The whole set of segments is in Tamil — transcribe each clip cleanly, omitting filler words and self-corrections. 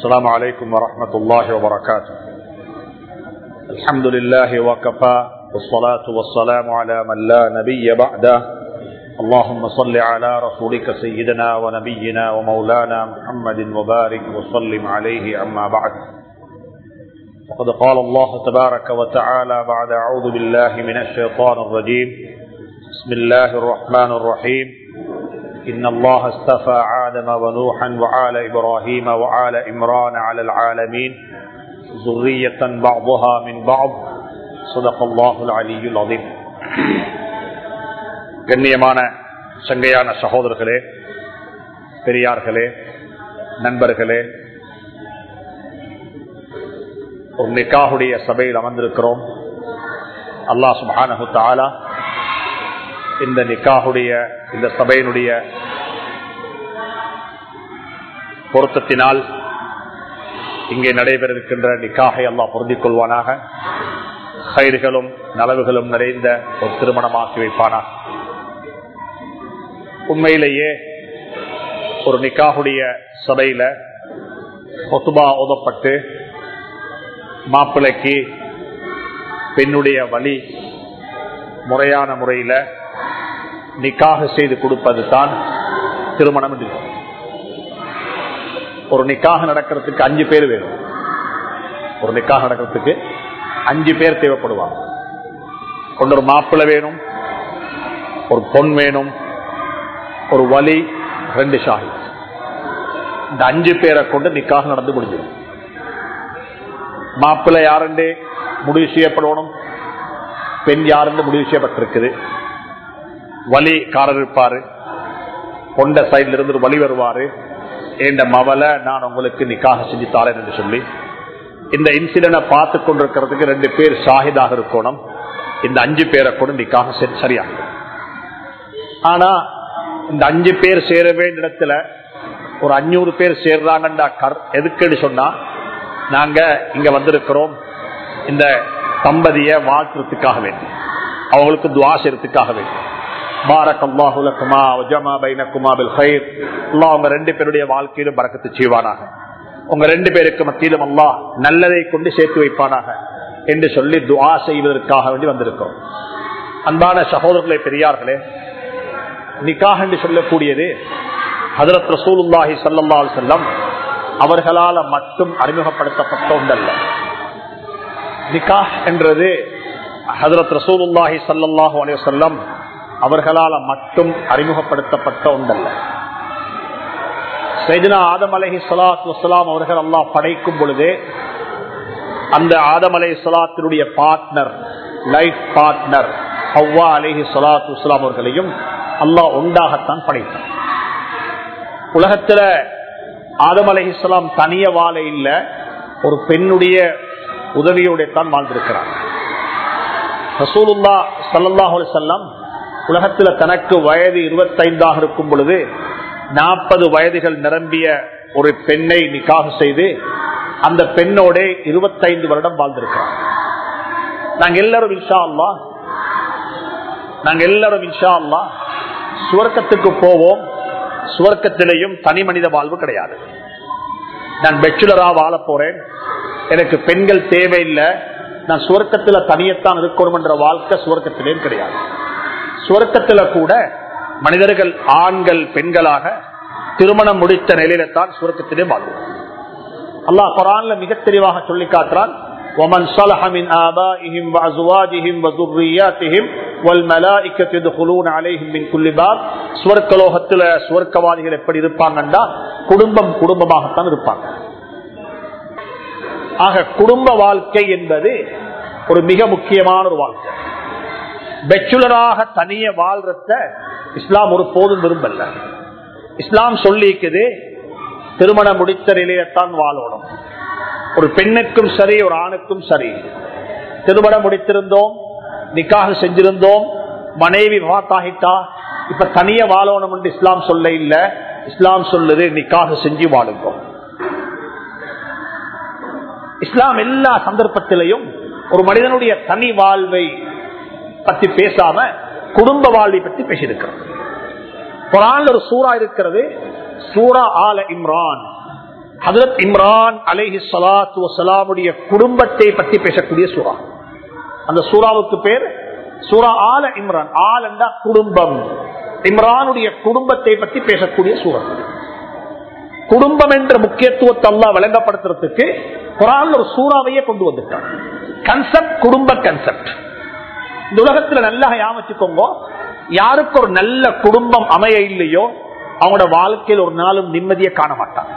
السلام عليكم ورحمة الله وبركاته. الحمد لله وكفى والصلاة والسلام على من لا نبي بعده. اللهم صل على رسولك سيدنا ونبينا ومولانا محمد وبارك وسلم عليه. أما بعد، فقد قال الله تبارك وتعالى بعد أعوذ بالله من الشيطان الرجيم. بسم الله الرحمن الرحيم. إن الله اصطفى آدم ونوحا وآل إبراهيم وآل عمران على العالمين ذرية بعضها من بعض. صدق الله العلي العظيم. கண்ணியமான சங்கையான சகோதரர்களே, பெரியார்களே, நண்பர்களே, ஒரு நிக்காஹுடைய சபையில் அமர்ந்திருக்கிறோம். அல்லாஹ் சுப்ஹானஹு தஆலா இந்த நிக்காஹுடைய இந்த சபையினுடைய பொருத்தத்தினால் இங்கே நடைபெறவிருக்கின்ற நிக்காஹை அல்லாஹ் பொருந்திக் கொள்வானாக. கைர்களும் நலவுகளும் நிறைந்த ஒரு திருமணமாக்கி வைப்பானாக. உண்மையிலேயே ஒரு நிக்காஹுடைய சபையில ஹுத்பா ஓதப்பட்டு மாப்பிள்ளைக்கு பெண்ணுடைய வழி முறையான முறையில் நிக்காஹ் செய்து கொடுப்பது தான் திருமணம் என்று. ஒரு நிக்காஹ் நடக்கிறதுக்கு 5 பேர் வேணும். ஒரு நிக்காஹ் நடக்கிறதுக்கு 5 பேர் தேவைப்படுவாங்க. ஒரு மாப்பிள்ளை வேணும், ஒரு பொன் வேணும், ஒரு வலி, 2 ஷாஹித். இந்த 5 பேரை கொண்டு நிக்காஹ் நடந்து முடிஞ்சிடும். மாப்பிள்ளை யாருன்னு முடிவு செய்யப்படணும், பெண் யாருன்னு முடிவு செய்யப்பட்டிருக்குது. வலிக்காரர் இருப்பாரு, கொண்ட சைட்ல இருந்து வலி வருவாரு, என்ற மவலை நான் உங்களுக்கு நிக்காக செஞ்சு தாரேன் என்று சொல்லி இந்த இன்சிடென்ட பார்த்து கொண்டிருக்கிறதுக்கு 2 பேர் ஷாஹிதாக இருக்கணும். இந்த 5 பேரை கூட நிக்காக சரியா. ஆனா இந்த 5 பேர் சேர வேண்டிய இடத்துல ஒரு 500 பேர் சேர்றாங்கண்டா எதுக்குன்னு சொன்னா, நாங்க இங்க வந்திருக்கிறோம் இந்த தம்பதிய வாழ்த்துறதுக்காக வேண்டி, அவங்களுக்கு துஆ செய்யறதுக்காக வேண்டி. பாரக்கல்லாஹு லகுமா வஜமா பைனகுமா பில் கைர். அல்லாஹ் உங்க 2 பேருடைய வாழ்க்கையிலும் பரக்கத்து செய்வானாக. உங்க 2 பேருக்கு மத்தியிலும் அல்லாஹ் நல்லதை கொண்டு சேர்த்து வைப்பானாக என்று சொல்லி துஆ செய்வதற்காக வேண்டி வந்திருக்கிறோம். அன்பான சகோதரர்களே, பெரியார்களே, நிக்காஹ் என்று சொல்லக்கூடியது ஹஜ்ரத் ரசூலுல்லாஹி ஸல்லல்லாஹு அலைஹி வஸல்லம் அவர்களால மட்டும் அறிமுகப்படுத்தப்பட்ட ஒன்றல்ல. நிக்காஹ் என்றது ஹஜ்ரத் ரசூலுல்லாஹி ஸல்லல்லாஹு அலைஹி வஸல்லம் அவர்களால மட்டும் அறிமுகப்படுத்தப்பட்ட ஒன்றல்ல. சையதுனா ஆதம் அலைஹிஸ்ஸலாத்து வஸ்ஸலாம் அவர்கள் அல்லாஹ் படைக்கும் பொழுது அந்த ஆதம் அலைஹிஸ்ஸலாத்தினுடைய பார்ட்னர், லைஃப் பார்ட்னர் ஹவ்வா அலைஹிஸ்ஸலாத்து வஸ்ஸலாம் அவர்களையும் அல்லாஹ் ஒன்றாகத்தான் படைத்தார். உலகத்துல ஆதம் அலைஹிஸ்ஸலாம் தனிய வாழ இல்ல, ஒரு பெண்ணுடைய உதவியோட தான் வாழ்ந்திருக்கிறார். ரசூலுல்லாஹ் ஸல்லல்லாஹு அலைஹி வஸல்லம் உலகத்துல தனக்கு வயது 25 இருக்கும் பொழுது 40 வயதுகள் நிரம்பிய ஒரு பெண்ணை நிக்காஹ் செய்து அந்த பெண்ணோட 25 வருடம் வாழ்ந்திருக்கிறார். நாங்க எல்லாரும் இன்ஷா அல்லாஹ் சுவர்க்கத்துக்கு போவோம். சுவர்க்கத்திலேயும் தனி மனித வாழ்வு கிடையாது. நான் பெச்சுலரா வாழ போறேன், எனக்கு பெண்கள் தேவையில்லை, நான் சுவர்க்கத்துல தனியத்தான் இருக்கணும் என்ற வாழ்க்கை சுவர்க்கத்திலேயும் கிடையாது. சுவர்க்கத்துல கூட மனிதர்கள் ஆண்கள் பெண்களாக திருமணம் முடித்த நிலையில தான் சுவர்க்கத்திலே வாழ்வோம். அல்லாஹ் குர்ஆன்ல மிக தெளிவாக சொல்லி காட்டுறான், وَمَنْ صَلَحَ مِنْ آبَائِهِمْ وَأَزْوَاجِهِمْ وَذُرِّيَّاتِهِمْ وَالْمَلَائِكَةُ يَدْخُلُونَ عَلَيْهِمْ مِنْ كُلِّ بَابٍ. சுவர்க்கலோகத்துல சுவர்க்கவாதிகள் எப்படி இருப்பாங்கன்னா குடும்பமாகத்தான் இருப்பாங்க. ஆக குடும்ப வாழ்க்கை என்பது ஒரு மிக முக்கியமான ஒரு வாழ்க்கை. பெச்சுலராக தனிய வாழ்றத இஸ்லாம் ஒரு போதும் விரும்பல. இஸ்லாம் சொல்லிக்குது, திருமணம் முடித்த நிலையத்தான் வாழணும். ஒரு பெண்ணுக்கும் சரி, ஒரு ஆணுக்கும் சரி, திருமணம் முடித்திருந்தோம், நிக்காஹ் செஞ்சிருந்தோம், மனைவி வஃபாத்தாகிட்டா இப்ப தனிய வாழணும் என்று இஸ்லாம் சொல்ல இல்ல. இஸ்லாம் சொல்லுது நிக்காஹ் செஞ்சு வாழுங்க. இஸ்லாம் எல்லா சந்தர்ப்பத்திலையும் ஒரு மனிதனுடைய தனி வாழ்வை பத்தி பேசாம குடும்ப வாழ்வை பத்தி பேசியிருக்கிறது. குர்ஆன்ல ஒரு சூரா இருக்கிறது, சூரா ஆல இம்ரான். ஹஜ்ரத் இம்ரான் அலைஹிஸ்ஸலாத்து வஸ்ஸலாமுடைய குடும்பத்தை பற்றி பேசக்கூடிய சூரா. அந்த சூராவுக்கு பேர் சூரா ஆல இம்ரான். ஆல் என்றா குடும்பம். இம்ரானுடைய குடும்பத்தை பற்றி பேசக்கூடிய சூரா. குடும்பம் என்ற முக்கியத்துவத்தை அல்லாஹ் வழங்கப்படுத்துறதுக்கு குர்ஆன்ல ஒரு சூறாவையே கொண்டு வந்துட்டான். கன்செப்ட், குடும்ப கன்செப்ட். இந்த உலகத்துல நல்லா ஞாபகம், யாருக்கு ஒரு நல்ல குடும்பம் அமைய இல்லையோ அவங்களோட வாழ்க்கையில் ஒரு நாளும் நிம்மதியை காண மாட்டாங்க.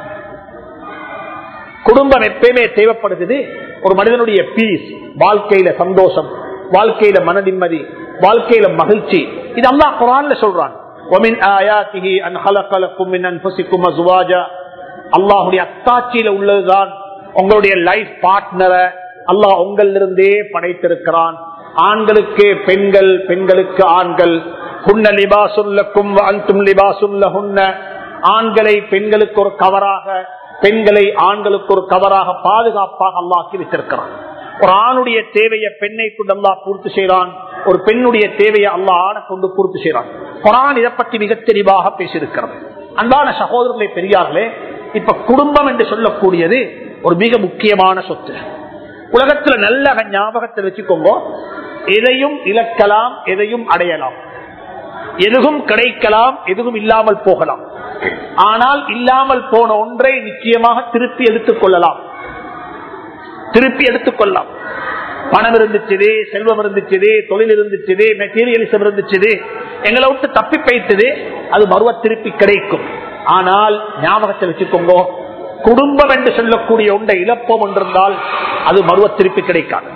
குடும்பம் எப்பயுமே தேவைப்படுகிறது. ஒரு மனிதனுடைய பீஸ், வாழ்க்கையில சந்தோஷம், வாழ்க்கையில மன நிம்மதி, வாழ்க்கையில மகிழ்ச்சி. இது அல்லாஹ் குர்ஆன்ல சொல்றான். وَمِنْ آيَاتِهِ أَنْ خَلَقَ لَكُم مِّنْ أَنفُسِكُمْ أَزْوَاجًا. அல்லாஹ்வுடைய அத்தாட்சியில உள்ளதுதான் உங்களுடைய லைஃப் பார்ட்னரை அல்லாஹ் உங்களிலிருந்தே படைத்திருக்கிறான். ஆண்களுக்கு பெண்கள், பெண்களுக்கு ஆண்கள். ஹுன்ன லிபாசுல் லக்கும் வ அன்தும் லிபாசுல் லஹுன்ன. ஆண்களை பெண்களுக்கு ஒரு கவராக, பெண்களை ஆண்களுக்கு ஒரு கவராக பாதுகாப்பாக அல்லாஹ் வைத்திருக்கிறான். ஒரு ஆணுடைய தேவையை பெண்ணை கொண்டு அல்லாஹ் பூர்த்தி செய்யறான். ஒரு பெண்ணுடைய தேவையை அல்லாஹ் ஆணை கொண்டு பூர்த்தி செய்யறான். குர்ஆன் இதை பற்றி மிக தெளிவாக பேசியிருக்கிறது. அன்பான சகோதரர்களே, பெரியார்களே, இப்ப குடும்பம் என்று சொல்லக்கூடியது ஒரு மிக முக்கியமான சொத்து. உலகத்துல நல்ல ஞாபகத்தில் வச்சுக்கோங்க, எதையும் இழக்கலாம், எதையும் அடையலாம், எதுவும் கிடைக்கலாம், எதுவும் இல்லாமல் போகலாம். ஆனால் இல்லாமல் போன ஒன்றை நிச்சயமாக திருப்பி எடுத்துக்கொள்ளலாம். திருப்பி எடுத்துக்கொள்ளலாம். பணம் இருந்துச்சு, செல்வம் இருந்துச்சு, தொழில் இருந்துச்சு, மெட்டீரியலிசம் இருந்துச்சு, எங்களை விட்டு தப்பி போயிட்டது, அது மறுவ திருப்பி கிடைக்கும். ஆனால் ஞாபகத்தில் வச்சுக்கோங்க, குடும்பம் என்று சொல்லக்கூடிய ஒன்றை இழப்போம் என்றிருந்தால் அது மறுவ திருப்பி கிடைக்காது.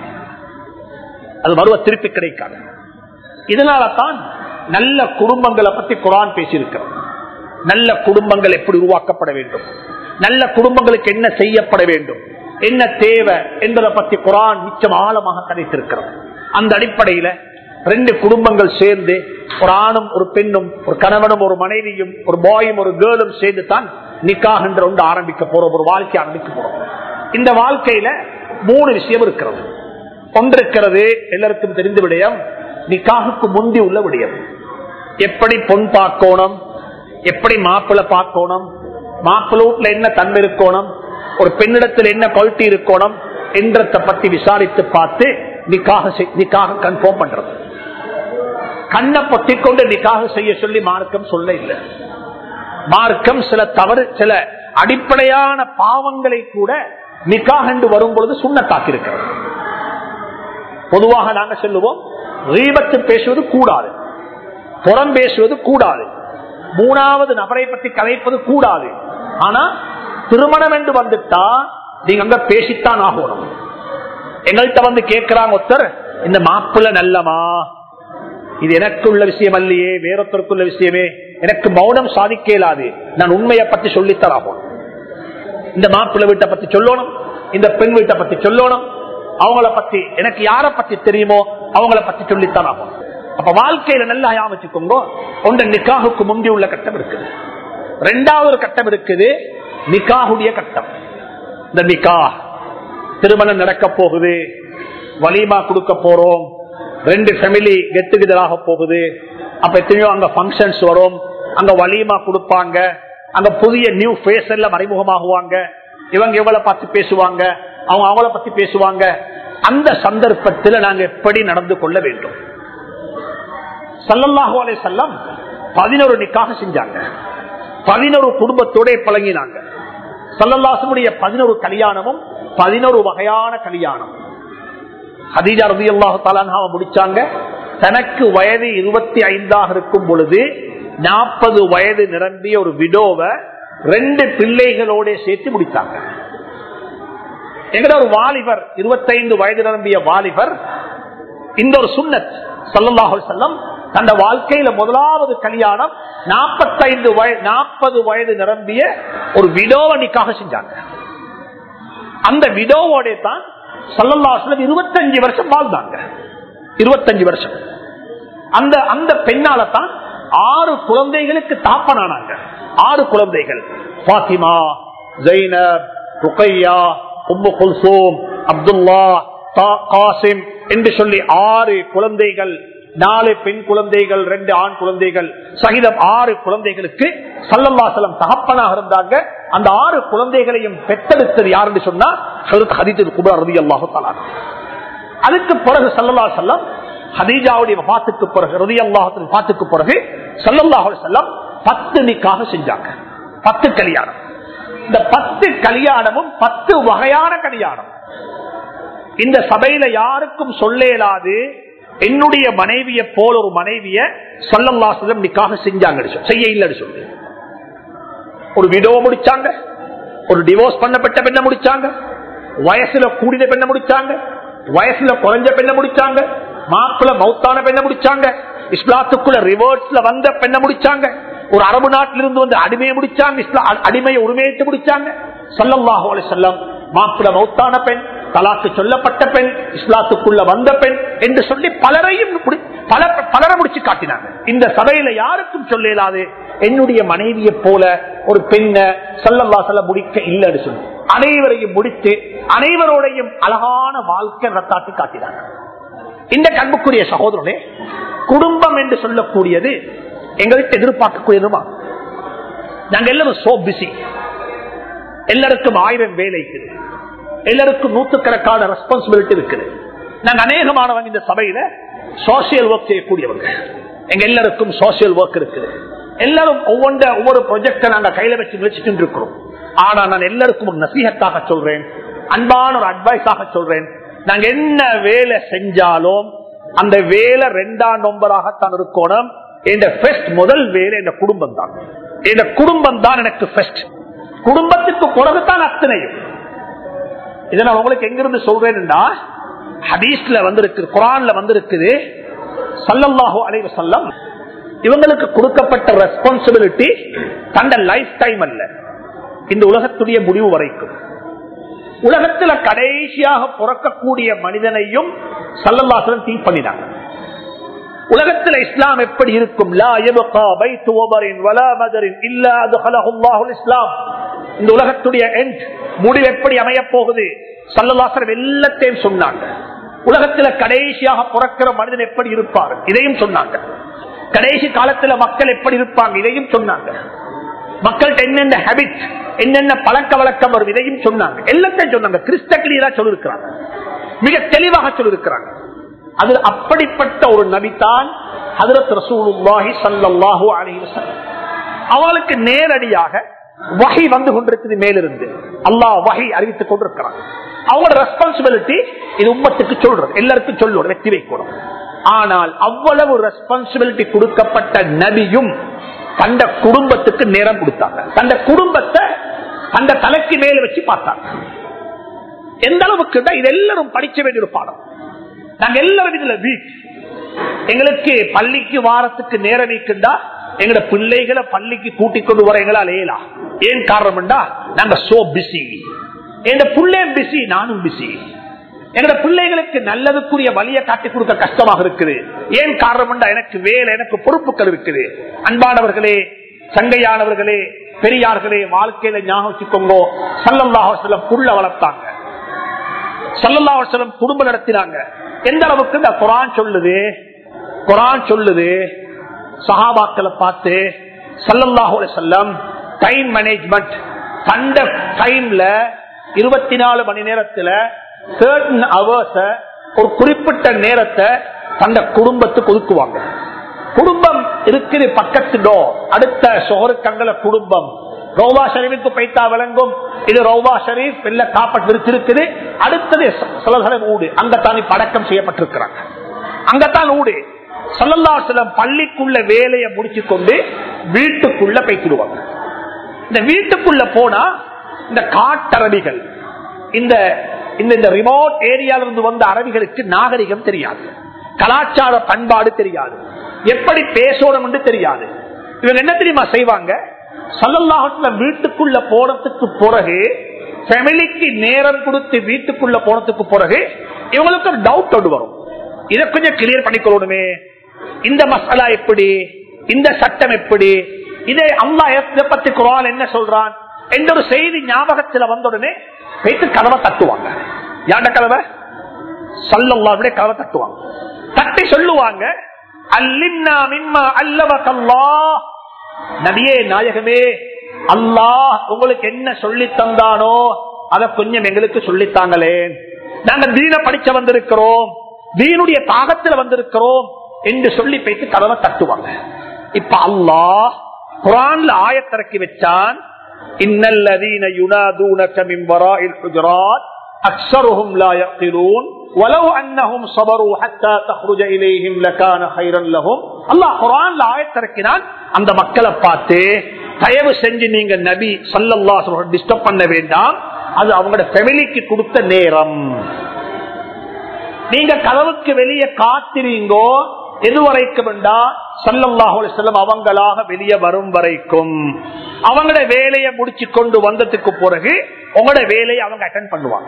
அது மறுவ திருப்பி கிடைக்காது. இதனால தான் நல்ல குடும்பங்களை பற்றி குர்ஆன் பேசியிருக்கிறது. நல்ல குடும்பங்கள் எப்படி உருவாக்கப்பட வேண்டும், நல்ல குடும்பங்களுக்கு என்ன செய்யப்பட வேண்டும், என்ன தேவை என்பதை பற்றி குர்ஆன் மிச்சம் ஆழமாக கணித்திருக்கிறது. அந்த அடிப்படையில ரெண்டு குடும்பங்கள் சேர்ந்து, ஒரு ஆணும் ஒரு பெண்ணும், ஒரு கணவனும் ஒரு மனைவியும், ஒரு பாயும் ஒரு கேர்ளும் சேர்ந்து தான் நிக்காஹ் என்ற ஒன்று ஆரம்பிக்க போறோம், ஒரு வாழ்க்கை ஆரம்பிக்க போறோம். இந்த வாழ்க்கையில 3 விஷயம் இருக்கிறது. ஒன்று இருக்கிறது எல்லாருக்கும் தெரிந்த விடயம், நிக்காஹுக்கு முந்தி உள்ள விடயம். எப்படி பொன் பார்க்கணும், எப்படி மாப்பிள்ளை பார்க்கணும், மாப்பிள்ளை வீட்டுல என்ன தன்மை இருக்கணும், ஒரு பெண்ணிடத்தில் என்ன குவாலிட்டி இருக்கணும் என்றதை பற்றி விசாரித்து பார்த்து நிக்காஹ் கன்ஃபார்ம் பண்றது. கண்ணை பொத்திக்கொண்டு நிக்காஹ் செய்ய சொல்லி மார்க்கம் சொல்ல இல்லை. மார்க்கம் சில தவறு, சில அடிப்படையான பாவங்களை கூட நிக்காஹ் என்று வரும்பொழுது சுன்னத்தாக்கி இருக்கிறது. பொதுவாக நாங்க சொல்லுவோம், கீபத்து பேசுவது கூடாது, புறம் பேசுவது கூடாது, 3வது நபரை பற்றி கலைப்பது கூடாது. ஆனா திருமணம் என்று வந்துட்டா நீங்க அங்க பேசித்தான் ஆகணும். எங்கள்கிட்ட வந்து கேட்கிறாங்க ஒருத்தர், இந்த மாப்பிள்ள நல்லமா, இது எனக்கு உள்ள விஷயம் அல்லையே, வேறொருத்தருக்குள்ள விஷயமே, எனக்கு மௌனம் சாதிக்க இயலாது, நான் உண்மையை பற்றி சொல்லித்தான் ஆகணும். இந்த மாப்பிள்ளை வீட்டை பத்தி சொல்லணும், இந்த பெண் வீட்டை பத்தி சொல்லணும், அவங்கள பத்தி எனக்கு யாரை பத்தி தெரியுமோ அவங்கள பத்தி சொல்லித்தான் ஆகணும். அப்ப வாழ்க்கையில நல்லா ஞாபகிச்சுக்கோங்க, ஒன்று நிக்காஹுக்கு முந்தி உள்ள கட்டம் இருக்குது, 2வது கட்டம் இருக்குது நிக்காஹுடைய கட்டம். இந்த நிக்காஹ் திருமணம் நடக்க போகுது, வலிமா கொடுக்க போறோம், 2 ஃபேமிலி கெட் டுகெதராக போகுது. அப்ப எத்தனையோ அங்க பங்கன்ஸ் வரும், அங்க வலிமா கொடுப்பாங்க, அங்க புதிய நியூ ஃபேஸ் எல்லாம் அறிமுகமாகுவாங்க. இவங்க இவங்களை பத்தி பேசுவாங்க, அவங்க அவங்கள பத்தி பேசுவாங்க. அந்த சந்தர்ப்பத்தில் நாங்க எப்படி நடந்து கொள்ள வேண்டும்? ஸல்லல்லாஹு அலைஹி வஸல்லம் 11 நிக்காஹ் செஞ்சாங்க, 11 குடும்பத்தோட பழகினாங்க. ஸல்லல்லாஹு அலைஹி வஸல்லம் 11 கல்யாணமும் 11 வகையான கல்யாணம். ஹதீஜா ரலியல்லாஹு தஆலா அன்ஹா முடிச்சாங்க. தனக்கு வயது 25 இருக்கும் பொழுது 40 வயது நிரம்பிய ஒரு விடோவை 2 பிள்ளைகளோட சேர்த்து முடித்தாங்க. எங்கட ஒரு வாலிபர், 25 வயது நிரம்பிய வாலிபர், இந்த ஒரு சுன்னத் ஸல்லல்லாஹு அலைஹி வஸல்லம் தந்த வாழ்க்கையில முதலாவது கல்யாணம் 40 வயது நிரம்பிய ஒரு விடோவை நிக்காஹ் செஞ்சாங்க. அந்த விடோவோட தான் ஸல்லல்லாஹு அலைஹி வஸல்லம் 25 வருஷம் வாழ்ந்தாங்க. 25 வருஷம். அந்த பெண்ணால தான் 6 குழந்தைகளுக்கு தாப்பனானாங்க. 6 குழந்தைகள், ஃபாத்திமா, ஜைனப், ருக்கையா, உம்மு குல்சூம், அப்துல்லா, காசிம் என்று சொல்லி 6 குழந்தைகள், 4 பெண் குழந்தைகள், 2 ஆண் குழந்தைகள், சகிதம் 6 குழந்தைகளுக்கு ஸல்லல்லாஹு அலைஹி வஸல்லம் தகப்பனாக இருந்தாங்க. அந்த 6 குழந்தைகளையும் பெற்றெடுத்தது யார் என்று சொன்னா ஹஜ்ரத் ஹதீஜத்துல் குப்ரா ரலியல்லாஹு தஆலா. அதுக்கு பிறகு ஸல்லல்லாஹு அலைஹி வஸல்லம் ஹதீஜாவுடைய வஃபாத்துக்கு பிறகு ரலியல்லாஹு தஆலா வஃபாத்துக்கு பிறகு ஸல்லல்லாஹு அலைஹி வஸல்லம் 10 நிக்காஹ் செஞ்சாங்க. 10 கல்யாணம். இந்த 10 கல்யாணமும் 10 வகையான கல்யாணம். இந்த சபையில யாருக்கும் சொல்லேலாது என்னுடைய மனைவியை போல ஒரு மனைவிய ஸல்லல்லாஹு அலைஹி வஸல்லம் நிக்காஹ் செஞ்சாங்க செய்ய இல்லன்னு சொல்லி. ஒரு விடோ முடிச்சாங்க, ஒரு டிவோர்ஸ் பண்ணப்பட்ட பெண்ணை முடிச்சாங்க, வயசுல கூடின பெண்ணை முடிச்சாங்க, வயசுல குறைஞ்ச பெண்ணை முடிச்சாங்க, மாப்பிள்ள மௌத்தான பெண்ணை முடிச்சாங்க, இஸ்லாத்துக்குள்ள ரிவர்ஸ்ல வந்த பெண்ணை முடிச்சாங்க, ஒரு அரபு நாட்டிலிருந்து வந்து அடிமையை முடிச்சாங்க, அடிமையை உரிமையிட்டு முடிச்சாங்க. ஸல்லல்லாஹு அலைஹி வஸல்லம் மாப்பிள்ள மௌத்தான பெண், தலாக்கு சொல்லப்பட்ட பெண், இஸ்லாத்துக்குள்ள வந்த பெண் என்று சொல்லி பலரையும் பலரை முடிச்சு காட்டினாங்க. இந்த சபையில யாருக்கும் சொல்லலாது என்னுடைய மனைவியை போல ஒரு பெண்ணை ஸல்லல்லாஹு அலைஹி வஸல்லம் முடிக்க இல்லைன்னு சொல்லி அனைவரையும் முடித்து அனைவரோடையும் அழகான வாழ்க்கை ரத்தாட்டி காட்டினாங்க. இந்த கண்புக்குரிய சகோதரனே, குடும்பம் என்று சொல்லக்கூடியது எங்களுக்கு எதிர்பார்க்கக்கூடியதுமா? நாங்க எல்லாரும் சோ பிஸி, எல்லாருக்கும் 1000 வேலை இருக்குது, எல்லாருக்கும் 100கணக்கான ரெஸ்பான்சிபிலிட்டி இருக்குது. நாங்க அநேகமானவங்க இந்த சபையில சோசியல் ஒர்க் செய்யக்கூடியவங்க, எங்க எல்லாருக்கும் சோசியல் ஒர்க் இருக்குது. எல்லாரும் ஒவ்வொரு ப்ராஜெக்ட நாங்க கையில வச்சு முயற்சிட்டு இருக்கிறோம். ஆனா நான் எல்லாருக்கும் ஒரு நசீகத்தாக சொல்றேன், அன்பான ஒரு அட்வைஸாக சொல்றேன், நாங்க என்ன வேலை செஞ்சாலும் அந்த வேலை 2ஆம் நம்பராகத்தான் இருக்கணும். முதல் வேலை என் குடும்பம் தான். என் குடும்பம் தான் எனக்கு ஃபர்ஸ்ட். குடும்பத்துக்கு பிறகுதான் அத்தனையும். இதை நான் உங்களுக்கு எங்கிருந்து சொல்றேன்னா, ஹதீஸ்ல வந்திருக்கு, குர்ஆன்ல வந்திருக்குது. ஸல்லல்லாஹு அலைஹி வஸல்லம் இவங்களுக்கு கொடுக்கப்பட்ட ரெஸ்பான்சிபிலிட்டி தந்த லைஃப் டைம் அல்ல, இந்த உலகத்துடைய முடிவு வரைக்கும். உலகத்துல கடைசியாக பிறக்கக்கூடிய மனிதனையும் ஸல்லல்லாஹு அலைஹி வஸல்லம் தீர்ப்பு பண்ணினாங்க. உலகத்தில் இஸ்லாம் எப்படி இருக்கும்? லா யப்கா பைத்து உமரின் வலா மதரின் இல்லா அத்ஹலஹு அல்லாஹுல் இஸ்லாம். இந்த உலகத்துடைய எண்ட் முடிவு எப்படி அமைய போகுது? ஸல்லல்லாஹு அலைஹி வஸல்லம் எல்லாத்தையும் சொன்னாங்க. உலகத்துல கடைசியாக பிறக்கிற மனிதன் எப்படி இருப்பார் இதையும் சொன்னாங்க. கடைசி காலத்துல மக்கள் எப்படி இருப்பாங்க இதையும் சொன்னாங்க. மக்கள்கிட்ட என்னென்ன ஹேபிட், என்னென்ன பழக்க வழக்கம் வரும் இதையும் சொன்னாங்க. எல்லாத்தையும் சொன்னாங்க. கிறிஸ்ட கிளியரா சொல்லிருக்கிறாங்க, மிக தெளிவாக சொல்லிருக்கிறாங்க. அது அப்படிப்பட்ட ஒரு நபிதான் ஹஜ்ரத் ரசூலுல்லாஹி ஸல்லல்லாஹு அலைஹி வஸல்லம். அவளுக்கு நேரடியாக வஹி வந்து கொண்டிருக்கிறது, மேலிருந்து அல்லாஹ் வஹி அறிவித்துக் கொண்டிருக்கிறான். அவங்களோட ரெஸ்பான்சிபிலிட்டி இது உம்மத்துக்கு சொல்றது, எல்லாருக்கும் சொல்லுவோம், வெற்றி வைக்கணும். ஆனால் அவ்வளவு ரெஸ்பான்சிபிலிட்டி கொடுக்கப்பட்ட நபியும் தந்த குடும்பத்துக்கு நேரம் கொடுத்தாங்க. தந்த குடும்பத்தை அந்த தலைக்கு மேல வச்சு பார்த்தாங்க. எந்த அளவுக்கு இது எல்லாரும் படிக்க வேண்டிய ஒரு பாடம். நாங்க எல்லாரும் இதுல வீக், எங்களுக்கு பள்ளிக்கு வாரத்துக்கு நேரம் வீக்குண்டா எங்களோட பிள்ளைகளை பள்ளிக்கு கூட்டிக் கொண்டு வர எங்களால் ஏலாம். ஏன் காரணம்டா நாங்க சோ பிஸி. எங்க பிள்ளையும் பிஸி, நானும் பிஸி. எங்களோட பிள்ளைகளுக்கு நல்லதுக்குரிய வழியை காட்டி கொடுக்க கஷ்டமாக இருக்குது. ஏன் காரணம்டா எனக்கு வேலை, எனக்கு பொறுப்புகள் இருக்குது. அன்பானவர்களே, சங்கையானவர்களே, பெரியார்களே, வாழ்க்கையில ஞாபகம் வச்சுக்கோங்க, ஸல்லல்லாஹு அலைஹி வஸல்லம் புள்ள வளர்த்தாங்க, ஸல்லல்லாஹு அலைஹி வஸல்லம் குடும்பம் நடத்தினாங்க. எந்த அளவுக்கு இந்த குர்ஆன் சொல்லுது சஹாபாக்களை பார்த்து, ஸல்லல்லாஹு அலைஹி வஸல்லம் டைம் மேனேஜ்மெண்ட், தண்ட டைம்ல 24 மணி நேரத்துல 13 hours ஒரு குறிப்பிட்ட நேரத்தை தண்ட குடும்பத்துக்கு ஒதுக்குவாங்க. குடும்பம் இருக்குது பக்கத்து டோர், அடுத்த சொஹருக்கங்கள குடும்பம். ரௌவா ஷரீஃபுக்கு பைத்தா விளங்கும், இது ரௌவா ஷரீஃப் வெள்ள காப்பட் விரிச்சிருக்குது. அடுத்தது ஸல்லல்லாஹு ஊடு, அங்கத்தான் படக்கம் செய்யப்பட்டிருக்கிறாங்க, அங்கத்தான் ஊடு. ஸல்லல்லாஹு அலைஹி வஸல்லம் பள்ளிக்குள்ள வேலையை முடிச்சு கொண்டு வீட்டுக்குள்ள போய்க்கிடுவாங்க. இந்த வீட்டுக்குள்ள போனா இந்த காட்டரபிகள், இந்த இந்த ரிமோட் ஏரியால இருந்து வந்த அரபிகளுக்கு நாகரிகம் தெரியாது, கலாச்சார பண்பாடு தெரியாது, எப்படி பேசணும் என்று தெரியாது. இவங்க என்ன தெரியுமா செய்வாங்க? ஸல்லல்லாஹு அலைஹி வஸல்லம் வீட்டுக்குள்ள போனதுக்கு பிறகு, ஃபேமிலிக்கு நேரம் கொடுத்து வீட்டுக்குள்ள போனதுக்கு பிறகு இவங்களுக்கு ஒரு டவுட் ஒன்று வரும். இதை கொஞ்சம் கிளியர் பண்ணிக்கொள்ளணுமே, இந்த மசாலா எப்படி, இந்த சட்டம் எப்படி, இதை அல்லாஹ் இதை பத்தி குர்ஆன் என்ன சொல்றான் என்ற ஒரு செய்தி ஞாபகத்தில் வந்த உடனே வைத்து கதவை தட்டுவாங்க. யாண்ட கதவை? ஸல்லல்லாஹு கதவை தட்டுவாங்க. தட்டி சொல்லுவாங்க, அல்லிம்னா மிம்மா அல்லவக அல்லாஹ். நபியே நாயகமே, அல்லாஹ் உங்களுக்கு என்ன சொல்லி தந்தானோ அதை கொஞ்சம் எங்களுக்கு சொல்லித்தாங்களே. நாங்க தீன படிச்ச வந்திருக்கிறோம், தீனுடைய தாகத்தில் வந்திருக்கிறோம் என்று சொல்லி போயிட்டு கதவை தட்டுவாங்க. இப்ப அல்லாஹ் குர்ஆன்ல ஆயத்திறக்கி வச்சான், இன்னல்லதீன யுனாதூனக மின் வராஇல் ஹுஜராத் அக்ஸருஹும் லா யக்லூன் வலவ் அன்னஹும் ஸபரு ஹத்தா தக்ருஜ இலைஹிம் லகான கைரன் லஹும். அல்லாஹ் குர்ஆன்ல ஆயத்திறக்கினான், அந்த மக்களை பார்த்து தயவு செஞ்சு நீங்க நபி ஸல்லல்லாஹு அலைஹி வஸல்லம் டிஸ்டர்ப் பண்ண வேண்டாம், அது அவங்களோட ஃபேமிலிக்கு கொடுத்த நேரம். நீங்க கதவுக்கு வெளியே காத்திரீங்கோ எதுவரைக்கும் வேண்டா ஸல்லல்லாஹு அலைஹி வஸல்லம் அவங்களாக வெளியே வரும் வரைக்கும். அவங்களோட வேலையை முடிச்சு கொண்டு வந்ததுக்கு பிறகு உங்களோட வேலையை அவங்க அட்டெண்ட் பண்ணுவாங்க.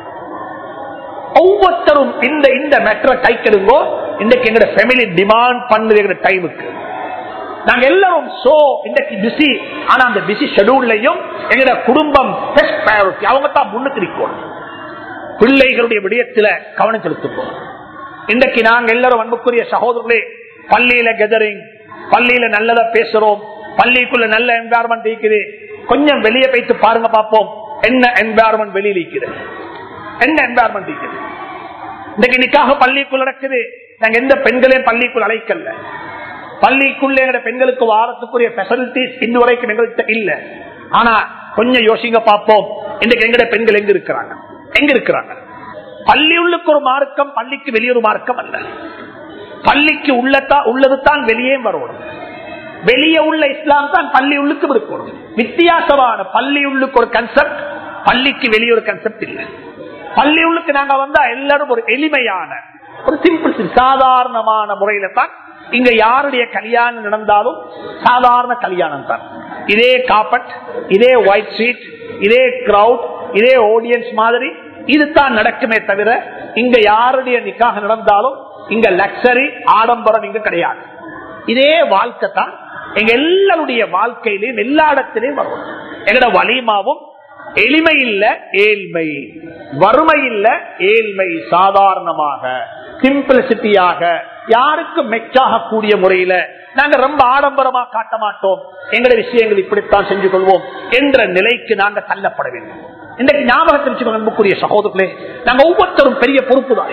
ஒவ்வொருத்தரும் இந்த மேட்டரை கைக்கெடுங்கோ. இன்னைக்கு எங்களோட ஃபேமிலி டிமாண்ட் பண்ணுற டைமுக்கு நாங்க எல்லாரும் சோ இன்னைக்கு பிஸி. ஆனா அந்த பிஸி ஷெட்யூல்லையும் எங்களோட குடும்பம் ஃபர்ஸ்ட் பிரையாரிட்டி, அவங்க தான் முன்னுக்கு நிற்கணும். பிள்ளைகளுடைய விடயத்தில் கவனம் செலுத்துவோம். இன்றைக்கு நாங்க எல்லாரும் அன்புக்குரிய சகோதரர்களே, பள்ளியில கெதரிங், பள்ளியில நல்லதா பேசுறோம், பள்ளிக்குள்ள நல்ல என்வாயர்மெண்ட் இருக்குது. கொஞ்சம் வெளியே போயிட்டு பாருங்க பார்ப்போம், என்ன என்வாயர்மெண்ட் வெளியில் இருக்குது, என்ன என்வாயர்மெண்ட் இருக்குது. இன்னைக்கு நிக்காக பள்ளிக்குள் நடக்குது. நாங்க எந்த பெண்களையும் பள்ளிக்குள் அழைக்கல. பள்ளிக்குள்ள எங்க பெண்களுக்கு வாரத்துக்குரிய பெசிலிட்டிஸ் இன்னும் வரைக்கும் எங்கள்கிட்ட இல்ல. ஆனா கொஞ்சம் யோசிங்க பார்ப்போம், இன்னைக்கு எங்கட பெண்கள் எங்க இருக்கிறாங்க, எங்க இருக்கிறாங்க. பள்ளி உள்ளுக்கு ஒரு மார்க்கம், பள்ளிக்கு வெளியே ஒரு மார்க்கம் அல்ல. பள்ளிக்கு உள்ளது தான் வெளியே வரணும். வெளியே உள்ள இஸ்லாம் தான் பள்ளி உள்ளுக்கு இருக்கணும். வித்தியாசமான பள்ளி உள்ளுக்கு ஒரு கன்செப்ட், பள்ளிக்கு வெளியே ஒரு கன்செப்ட் இல்லை. பள்ளி உள்ளுக்கு நாங்க வந்தா எல்லாரும் ஒரு எளிமையான ஒரு சிம்பிள் சாதாரணமான முறையில தான் இங்க யாருடைய கல்யாணம் நடந்தாலும் சாதாரண கல்யாணம் தான். இதே காப்பட், இதே ஒயிட் ஷீட், இதே கிரவுட், இதே ஆடியன்ஸ் மாதிரி இதுதான் நடக்குமே தவிர இங்க யாருடைய நிக்காக நடந்தாலும் இங்க லக்ஸரி ஆடம்பரம் இங்க கிடையாது. இதே வாழ்க்கை தான் எங்க எல்லாருடைய வாழ்க்கையிலையும் எல்லா இடத்திலையும் வரும். எங்கட வலிமாவும் எளிமை இல்ல ஏழ்மை, வறுமை இல்ல ஏழ்மை, சாதாரணமாக சிம்பிளிசிட்டியாக யாருக்கும் மெச்சாக கூடிய முறையில நாங்க ரொம்ப ஆடம்பரமா காட்ட மாட்டோம். எங்கட விஷயங்கள் இப்படித்தான் செஞ்சு கொள்வோம் என்ற நிலைக்கு நாங்க தள்ளப்பட வேண்டும். இன்றைக்கு ஞாபகத்தில் வச்சுக்கோங்க அன்புக்குரிய சகோதரர்களே, நாங்க ஒவ்வொருத்தரும் பெரிய பொறுப்பு தான்.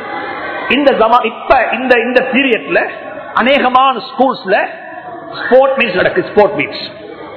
இந்த பீரியட்ல அநேகமான ஸ்கூல்ஸ்ல ஸ்போர்ட் மீட்ஸ் நடக்கு. ஸ்போர்ட் மீட்ஸ்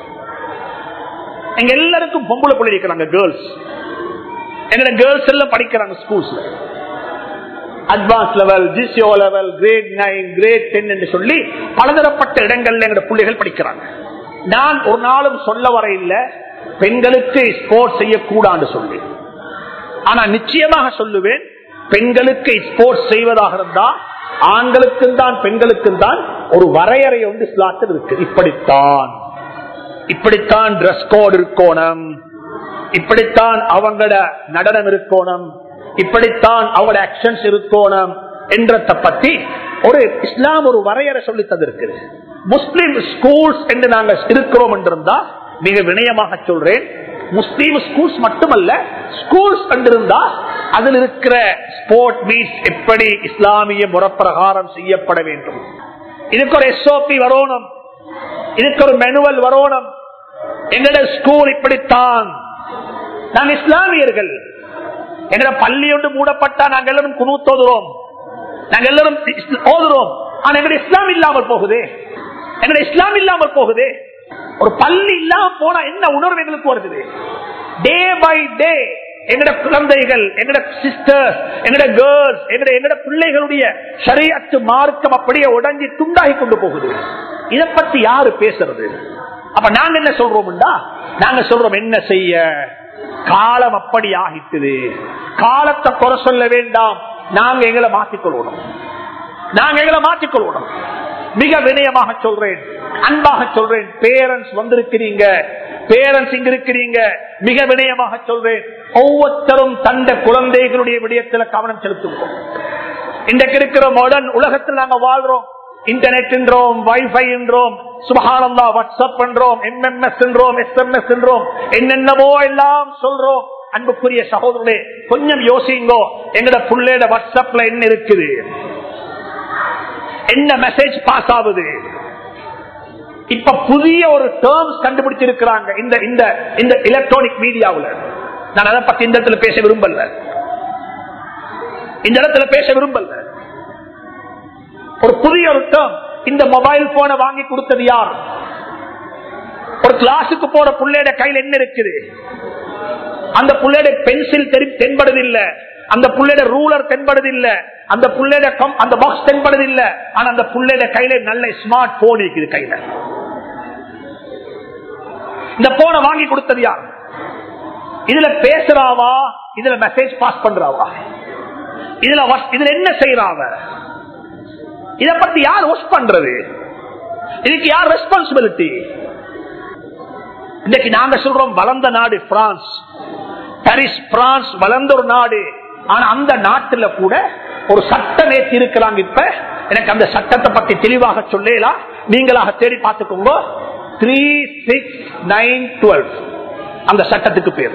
எங்க எல்லாருக்கும் பொம்பளை பிள்ளை இருக்கிறாங்க, கேர்ள்ஸ். எங்க கேர்ள்ஸ் எல்லாம் படிக்கிறாங்க ஸ்கூல்ஸ்ல. Advance level, G C, grade 9, grade 10 என்று சொல்லி பலதரப்பட்ட இடங்கள்ல எங்க பிள்ளைகள் படிக்கிறாங்க. நான் ஒரு நாளும் சொல்ல வர இல்ல பெண்களுக்கு ஸ்போர்ட்ஸ் செய்யக்கூடாது சொல்லி. ஆனா நிச்சயமாக சொல்லுவேன், பெண்களுக்கு ஸ்போர்ட்ஸ் செய்வதாக இருந்தா ஆண்களுக்கும் தான் பெண்களுக்கும் தான் ஒரு வரையறை ஒன்று இஸ்லாத்தில் இருக்கு. இப்படித்தான் டிரெஸ் கோட் இருக்கணும், இப்படித்தான் அவங்களோட நடனம் இருக்கணும், இப்படித்தான் அவங்களோட ஆக்ஷன்ஸ் இருக்கணும் என்றதை பத்தி ஒரு இஸ்லாம் ஒரு வரையறை சொல்லி தந்திருக்கு. முஸ்லிம் ஸ்கூல்ஸ் என்று நாங்கள் இருக்கிறோம் என்றிருந்தா மிக வினயமாக சொல்றேன், முஸ்லீம் ஸ்கூல்ஸ் மட்டுமல்ல, ஸ்கூல்ஸ் என்றிருந்தா அதில் இருக்கிற ஸ்போர்ட் மீட்ஸ் எப்படி இஸ்லாமிய முறைப்பிரகாரம் செய்யப்பட வேண்டும், இதுக்கு ஒரு SOP வரணும், இதுக்கு ஒரு மேனுவல் வரணும். எங்களோட ஸ்கூல் இப்படித்தான். நாங்கள் இஸ்லாமியர்கள், எங்களோட பள்ளி ஒன்று மூடப்பட்டா நாங்கள் எல்லாரும் குனூத் ஓதுறோம், நாங்கள் எல்லாரும் ஓதுறோம். ஆனா எங்களுடைய இஸ்லாம் இல்லாமல் போகுது, எங்களுடைய இஸ்லாம் இல்லாமல் போகுது. ஒரு பள்ளி இல்லாம போனா என்ன உணர்வு எங்களுக்கு வருது? டே பை டே எங்கட குழந்தைகள், எங்கட சிஸ்டர்ஸ், எங்கட கேர்ள்ஸ், எங்கட பிள்ளைகளுடைய ஷரீஅத்து மார்க்கம் அப்படியே உடைஞ்சி துண்டாகி கொண்டு போகுது. இதை பத்தி யாரு பேசுறது? அப்ப நாங்க என்ன சொல்றோம்டா, நாங்க சொல்றோம் என்ன செய்ய, காலம் அப்படி ஆகிட்டுது, காலத்தை குறை சொல்ல வேண்டாம், நாங்க எங்களை மாற்றிக்கொள்ளணும், நாங்க எங்களை மாற்றிக்கொள்ளணும். மிக வினயமாக சொல்றேன், அன்பாக சொல்றேன், பேரண்ட்ஸ் வந்திருக்கிறீங்க, பேரண்ட்ஸ் இங்க இருக்கிறீங்க, மிக வினயமாக சொல்றேன், ஒவ்வொருத்தரும் தந்த குழந்தைகளுடைய விடயத்தில் கவனம் செலுத்துவோம். இன்றைக்கு இருக்கிற மாடர்ன் உலகத்தில் நாங்க வாழ்றோம். இன்டர்நெட் என்றோம், வைஃபை என்றோம், சுப்ஹானல்லாஹ் வாட்ஸ்அப் என்றோம், MMS என்றோம், SMS என்றோம், என்னென்னவோ எல்லாம் சொல்றோம். அன்புக்குரிய சகோதரர்களே, கொஞ்சம் யோசிங்கோ, எங்கட புள்ளையோட வாட்ஸ்அப்ல என்ன இருக்குது, என்ன மெசேஜ் பாஸ் ஆகுது, இப்ப புதிய ஒரு டேர்ம்ஸ் கண்டுபிடிச்சிருக்கிறாங்க இந்த எலக்ட்ரானிக் மீடியாவில். நான் அதை பத்தி இந்த இடத்துல பேச விரும்பல. ஒரு புதிய ஒரு டேர்ம். இந்த மொபைல் போனை வாங்கி கொடுத்தது யார்? ஒரு கிளாஸுக்கு போற பிள்ளையோட கையில் என்ன இருக்குது? அந்த பிள்ளையோட பென்சில் தென்படுதில்லை, அந்த புள்ளையோட ரூலர் தென்படுதில்லை, அந்த புள்ளையோட அந்த பாக்ஸ் தென்படுதில்லை. ஆனா அந்த புள்ளையோட கையில நல்ல ஸ்மார்ட் போன் இருக்குது கையில. இந்த போனை வாங்கி கொடுத்தது யார்? இதுல பேசுறாவா, இதுல மெசேஜ் பாஸ் பண்றாவா, இதுல என்ன செய்யறாவ, இத பத்தி யார் வாட்ச் பண்றது? இதுக்கு யார் ரெஸ்பான்சிபிலிட்டி? இன்னைக்கு நாங்க சொல்றோம் வளர்ந்த நாடு பிரான்ஸ், பாரிஸ் பிரான்ஸ் வளர்ந்த ஒரு நாடு. ஆனா அந்த நாட்டுல கூட ஒரு சட்டம் ஏற்றி இருக்கிறாங்க. இப்ப எனக்கு அந்த சட்டத்தை பத்தி தெளிவாக சொல்லலாம், நீங்களாக தேடி பார்த்துக்கோங்க. 36912 அந்த சட்டத்துக்கு பேர்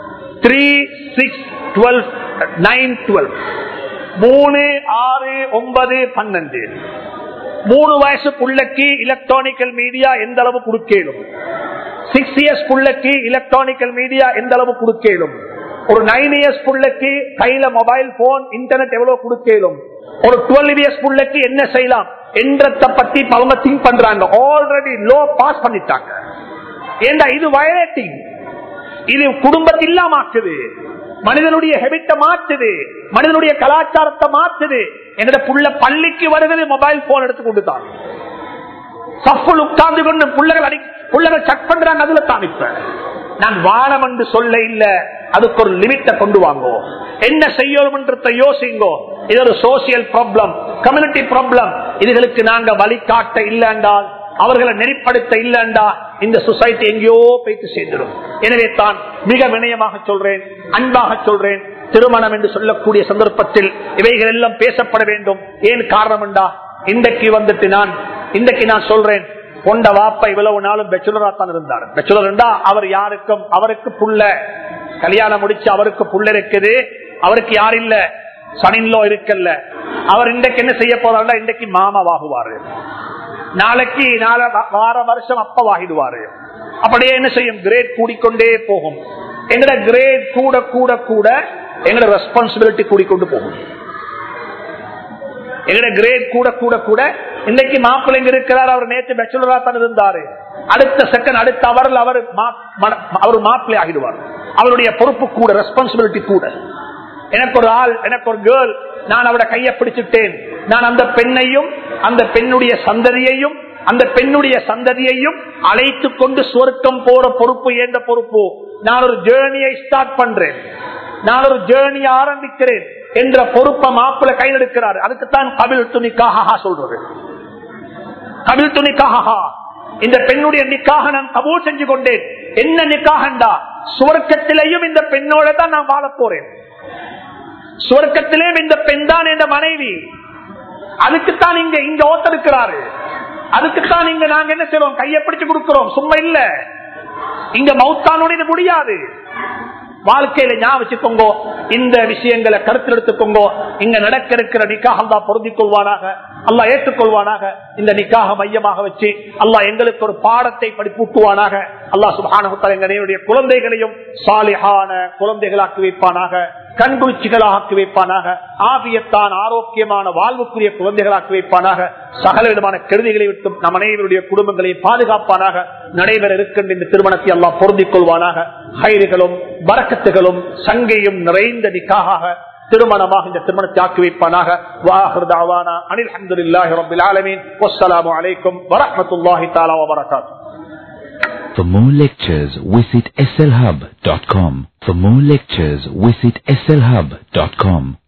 3612912. 3, 6, 9, 12 3 வயசு புள்ளக்கு எலக்ட்ரானிக்கல் மீடியா எந்த அளவு கொடுக்கலும், 6 இயர்ஸ் புள்ளக்கு எலக்ட்ரானிக்கல் மீடியா எந்த அளவு கொடுக்கலும், ஒரு 9 இயர்ஸ் புள்ளக்கு கையில மொபைல் போன் இன்டர்நெட் எவ்வளவு கொடுக்கலும், ஒரு 12 இயர்ஸ் புள்ளக்கு என்ன செய்யலாம் என்றத பத்தி அவங்க திங்க் பண்றாங்க. ஆல்ரெடி லோ பாஸ் பண்ணிட்டாங்க. ஏண்டா இது வயலேட்டிங், இது குடும்பத்தை இல்லாமக்குது, மனிதனுடைய ஹெபிட்ட மாற்றுது, மனிதனுடைய கலாச்சாரத்தை மாற்றுது. என்னோட புள்ள பள்ளிக்கு வருகிறது மொபைல் போன் எடுத்து கொண்டு தான் சஃபுல் உட்கார்ந்து கொண்டு புள்ளைகள் செக் பண்றாங்க. அதுல தான் இப்ப நான் வானம் என்று சொல்ல இல்ல, அதுக்கு ஒரு லிமிட்ட கொண்டு வாங்கோ. என்ன செய்யணும்ன்றத யோசிங்கோ. இது ஒரு சோசியல் ப்ராப்ளம், கம்யூனிட்டி ப்ராப்ளம். இதுகளுக்கு நாங்க வழிகாட்ட இல்லைன்றால், அவர்களை நெறிப்படுத்த இல்லைண்டா இந்த சொசைட்டி எங்கேயோ போய்த்து சேர்ந்துடும். எனவே தான் மிக வினயமாக சொல்றேன், அன்பாக சொல்றேன், திருமணம் என்று சொல்லக்கூடிய சந்தர்ப்பத்தில் இவைகள் எல்லாம் பேசப்பட வேண்டும். ஏன் காரணம் என்றா, இன்றைக்கு நான் சொல்றேன், கொண்ட வாப்பா இவ்வளவு நாளும் பேச்சுலரா தான் இருந்தார். பேச்சுலர் இருந்தா அவர் யாருக்கும், அவருக்கு புள்ள கல்யாணம் முடிச்சு அவருக்கு புள்ள இருக்குது, அவருக்கு யார் இல்ல, சனின்லோ இருக்கல்ல. அவர் இன்றைக்கு என்ன செய்ய போறாருன்னா, இன்றைக்கு மாமாவாகுவாரு, நாளைக்கு வார வருஷம் அப்பவாகிடுவாரு. அப்படியே என்ன செய்யும், கிரேட் கூடிக்கொண்டே போகும். எங்கட கிரேட் கூட கூட கூட எங்கட ரெஸ்பான்சிபிலிட்டி கூடிக்கொண்டு போகும். எங்கட கிரேட் கூட கூட கூட இன்னைக்கு மாப்பிள்ளைங்க இருக்கிறார், அவர் நேற்று பேச்சுலரா தான் இருந்தாரு, அடுத்த செகண்ட் அடுத்த அவரில் அவர் மாப்பிள்ளை ஆகிடுவார். அவருடைய பொறுப்பு கூட, ரெஸ்பான்சிபிலிட்டி கூட. எனக்கு ஒரு ஆள், எனக்கு ஒரு கேர்ள், நான் அவட கையை பிடிச்சிட்டேன், நான் அந்த பெண்ணையும் அந்த பெண்ணுடைய சந்ததியையும் அழைத்து கொண்டு சொர்க்கம் போற பொறுப்பு ஏண்ட பொறுப்பு. நான் ஒரு ஜேர்னியை ஸ்டார்ட் பண்றேன், நான் ஒரு ஜேர்னியை ஆரம்பிக்கிறேன் என்ற பொறுப்பை மாப்பிள்ளை கையில் எடுக்கிறார். அதுக்குத்தான் கபில் துணிக்காக சொல்றது. கபில் துணிக்காக இந்த பெண்ணுடைய நிக்காக நான் கபூல் செஞ்சு கொண்டேன். என்ன நிக்காகண்டா, சுவர்க்கத்திலேயும் இந்த பெண்ணோட தான் நான் வாழ போறேன், சுவர்க்கத்திலேயும் இந்த பெண் தான் என்ற மனைவி. அதுக்குத்தான் இங்க ஓத்திருக்கிறாரு, அதுக்குத்தான் இங்க நாங்க என்ன செய்வோம், கையை பிடிச்சு கொடுக்கிறோம். சும்மா இல்ல, இங்க மௌத்தானோட இது முடியாது. வாழ்க்கையில ஞாபகம் வச்சுக்கோங்க, இந்த விஷயங்களை கருத்தில் எடுத்துக்கோங்க. இங்க நடக்க இருக்கிற நிக்காக அல்லாஹ் பொருந்திக் கொள்வானாக, அல்லாஹ் ஏற்றுக்கொள்வானாக. இந்த நிக்காக மையமாக வச்சு அல்லாஹ் எங்களுக்கு ஒரு பாடத்தை படிப்பூட்டுவானாக. அல்லாஹ் சுப்ஹானஹு வ தஆலா எங்களுடைய குழந்தைகளையும் சாலிஹான குழந்தைகளாக்கி வைப்பானாக, கண்குளிர்ச்சிகளாக்கி வைப்பானாக, ஆபியத்தான் ஆரோக்கியமான வாழ்வுக்குரிய குழந்தைகளாக்கி வைப்பானாக. சகல விதமான கெடுதிகளை விட்டு நம் அனைவருடைய குடும்பங்களை பாதுகாப்பானாக. நடைபெற இருக்கின்ற இந்த திருமணத்தை அல்லாஹ் பொருந்திக் கொள்வானாக. ஹைர்களும் பரக்கத்துகளும் சங்கையும் நிறைந்த நிக்காக திருமணமாக இந்த திருமணத்தை ஆக்கி வைப்பானாக. வாஹிர் தஅவானா அனில் ஹம்துலில்லாஹி ரப்பில் ஆலமீன். வஸ்ஸலாமு அலைக்கும் வரஹ்மத்துல்லாஹி தஆலா வ பரகாத்துஹு. For more lectures, visit slhub.com. For more lectures, visit slhub.com.